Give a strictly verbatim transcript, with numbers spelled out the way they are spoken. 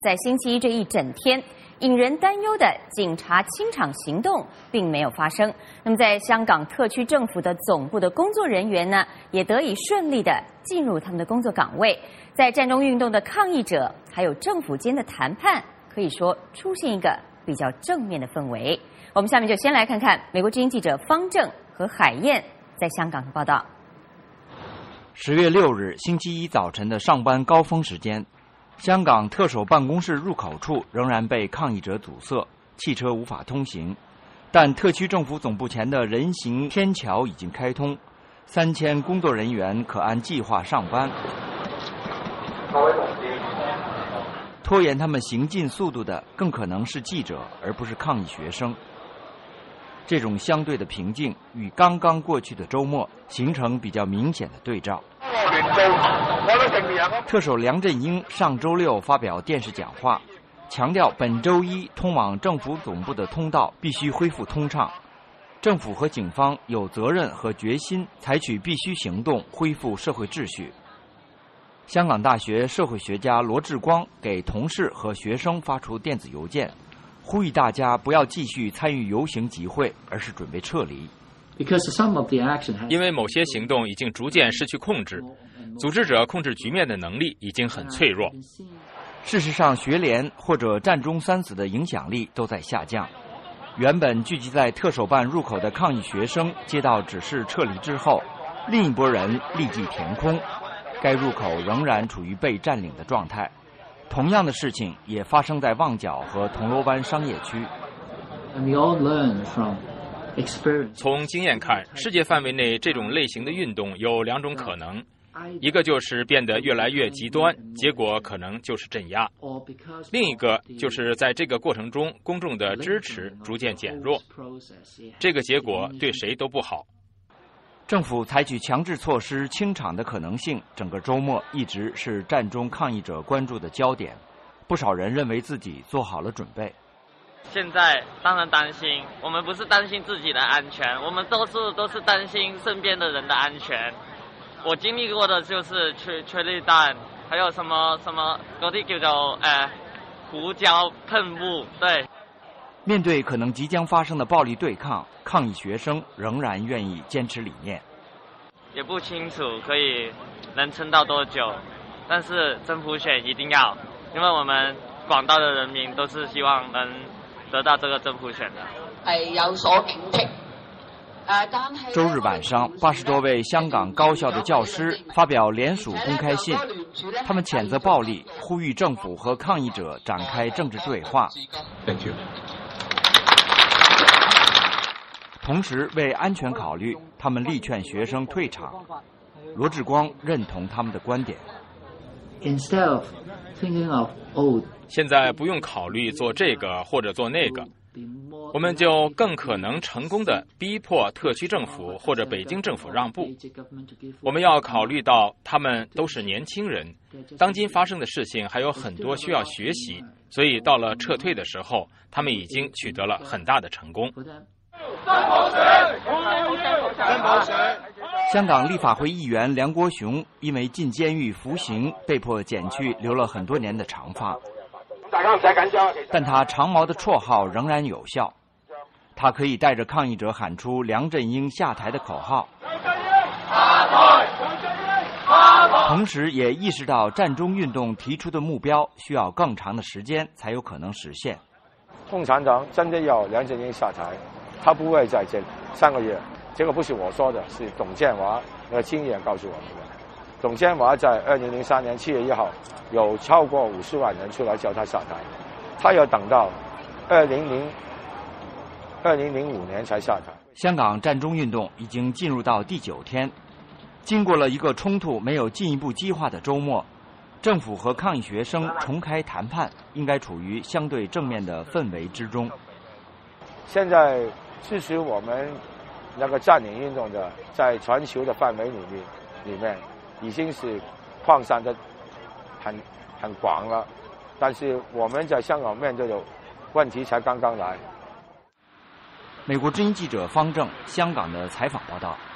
在星期一这一整天，引人担忧的警察清场行动并没有发生。那么，在香港特区政府的总部的工作人员呢，也得以顺利的进入他们的工作岗位。在战中运动的抗议者还有政府间的谈判，可以说出现一个比较正面的氛围。我们下面就先来看看美国之音记者方正和海燕在香港的报道。 十月六日星期一早晨的上班高峰时间，香港特首办公室入口处仍然被抗议者阻塞，汽车无法通行。但特区政府总部前的人行天桥已经开通，三千工作人员可按计划上班。拖延他们行进速度的更可能是记者，而不是抗议学生。这种相对的平静与刚刚过去的周末形成比较明显的对照。特首梁振英上周六发表电视讲话，强调本周一通往政府总部的通道必须恢复通畅，政府和警方有责任和决心采取必须行动恢复社会秩序。香港大学社会学家罗致光给同事和学生发出电子邮件，呼吁大家不要继续参与游行集会，而是准备撤离。 因为某些行动已经逐渐失去控制，组织者控制局面的能力已经很脆弱。 事实上，学联或者战中三子的影响力都在下降。原本聚集在特首办入口的抗议学生接到指示撤离之后，另一拨人立即填空，该入口仍然处于被占领的状态。同样的事情也发生在旺角和铜锣湾商业区。 从经验看，世界范围内这种类型的运动有两种可能，一个就是变得越来越极端，结果可能就是镇压；另一个就是在这个过程中公众的支持逐渐减弱，这个结果对谁都不好。 政府采取强制措施清场的可能性，整个周末一直是战中抗议者关注的焦点。不少人认为自己做好了准备。 现在当然担心，我们不是担心自己的安全，我们都是都是担心身边的人的安全。我经历过的就是催催泪弹，还有什么什么嗰啲叫做誒胡椒噴霧，對。 面对可能即将发生的暴力对抗，抗议学生仍然愿意坚持理念。 也不清楚可以能撑到多久，但是真普选一定要，因为我们广大的人民都是希望能得到这个真普选的。 係有所警惕。 周日晚上，八十多位香港高校的教师发表联署公开信，他们谴责暴力，呼吁政府和抗议者展开政治对话。 Thank you. 同时，为安全考虑，他们力劝学生退场。罗致光认同他们的观点。 现在不用考虑做这个或者做那个，我们就更可能成功地逼迫特区政府或者北京政府让步。我们要考虑到他们都是年轻人，当今发生的事情还有很多需要学习，所以到了撤退的时候，他们已经取得了很大的成功。 香港立法会议员梁国雄因为进监狱服刑，被迫剪去留了很多年的长发，但他长毛的绰号仍然有效。他可以带着抗议者喊出梁振英下台的口号，同时也意识到战中运动提出的目标需要更长的时间才有可能实现。 共产党真的要梁振英下台，他不会在这三个月，这个不是我说的，是董建华的经验告诉我们的。董建华在二零零三年七月一号有超过五十万人出来叫他下台，他要等到二零零二零零五年才下台。 香港战中运动已经进入到第九天，经过了一个冲突没有进一步激化的周末，政府和抗议学生重开谈判，应该处于相对正面的氛围之中。 现在支持我们那个占领运动的，在全球的范围里面，里面已经是扩散的很很广了，但是我们在香港面对的问题才刚刚来。 美国之音记者方正，香港的采访报道。